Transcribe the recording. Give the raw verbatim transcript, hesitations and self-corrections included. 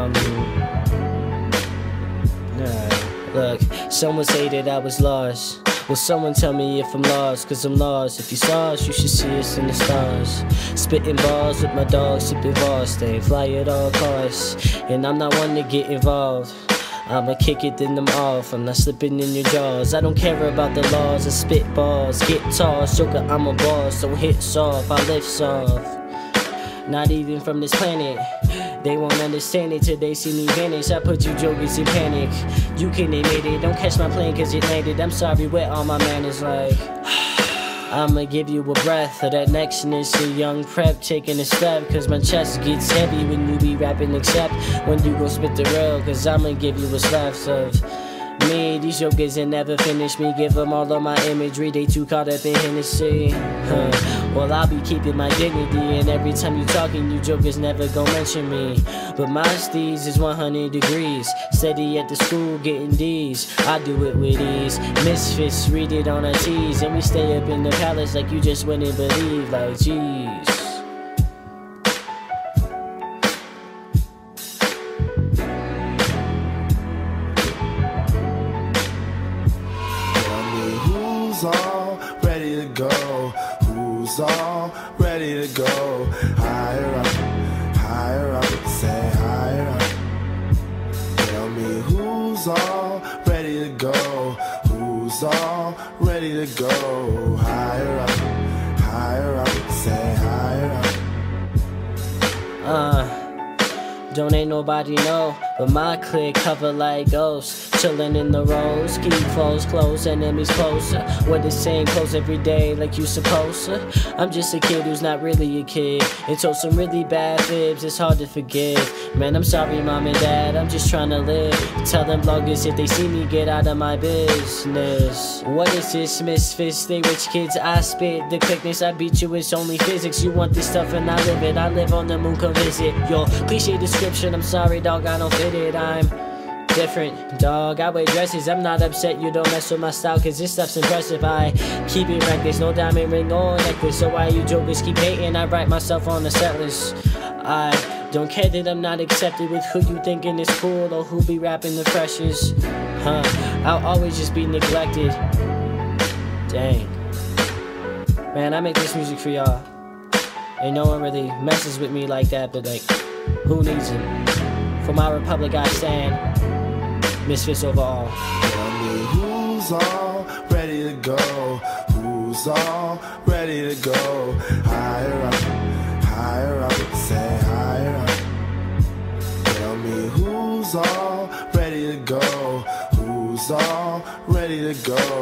mean, nah. Look, someone say that I was lost. Will someone tell me if I'm lost? Cause I'm lost. If you saw us, you should see us in the stars. Spitting balls with my dog, sipping balls. Stay fly at all costs. And I'm not one to get involved. I'ma kick it, then I'm off. I'm not slipping in your jaws. I don't care about the laws. I spit balls, get tossed. Joker, I'm a boss. Don't hit soft, I lift soft. Not even from this planet. They won't understand it till they see me vanish. I put you jokers in panic. You can admit it. Don't catch my plane cause it landed. I'm sorry with all my manners like I'ma give you a breath of that nextness. A young prep taking a step. Cause my chest gets heavy when you be rapping. Except when you gon' spit the real. Cause I'ma give you what's left of me. These jokers ain't never finish me. Give them all of my imagery. They too caught up in Hennessy. Huh. Well, I'll be keeping my dignity. And every time you talking, you jokers never gon' mention me. But my steez is one hundred degrees. Steady at the school getting D's. I do it with ease. Misfits read it on our T's. And we stay up in the palace like you just wouldn't believe. Like, jeez. Who's all ready to go? Who's all ready to go? Higher up, higher up, say higher up. Tell me who's all ready to go? Who's all ready to go? Higher up, higher up, say higher up. Uh Don't ain't nobody know, but my clique cover like ghosts. Chillin' in the rows, keep foes close, enemies closer. What is saying close every day like you supposed to? I'm just a kid who's not really a kid. And told some really bad fibs, it's hard to forgive. Man, I'm sorry mom and dad, I'm just trying to live. Tell them bloggers if they see me get out of my business. What is this misfits? Stay rich kids, I spit the quickness. I beat you, it's only physics. You want this stuff and I live it. I live on the moon, come visit. Yo, cliche description, I'm sorry dog, I don't fit it. I'm different, dog. I wear dresses, I'm not upset you don't mess with my style. Cause this stuff's impressive, I keep it reckless. No diamond ring or necklace. So why you jokers keep hating? I write myself on the set list. I don't care that I'm not accepted with who you thinking is cool or who be rapping the freshest. Huh, I'll always just be neglected. Dang. Man, I make this music for y'all. Ain't no one really messes with me like that, but like, who needs it? For my republic I stand. Misfits over all. Tell me who's all ready to go? Who's all ready to go? Higher up, higher up, say higher up. Tell me who's all ready to go? Who's all ready to go?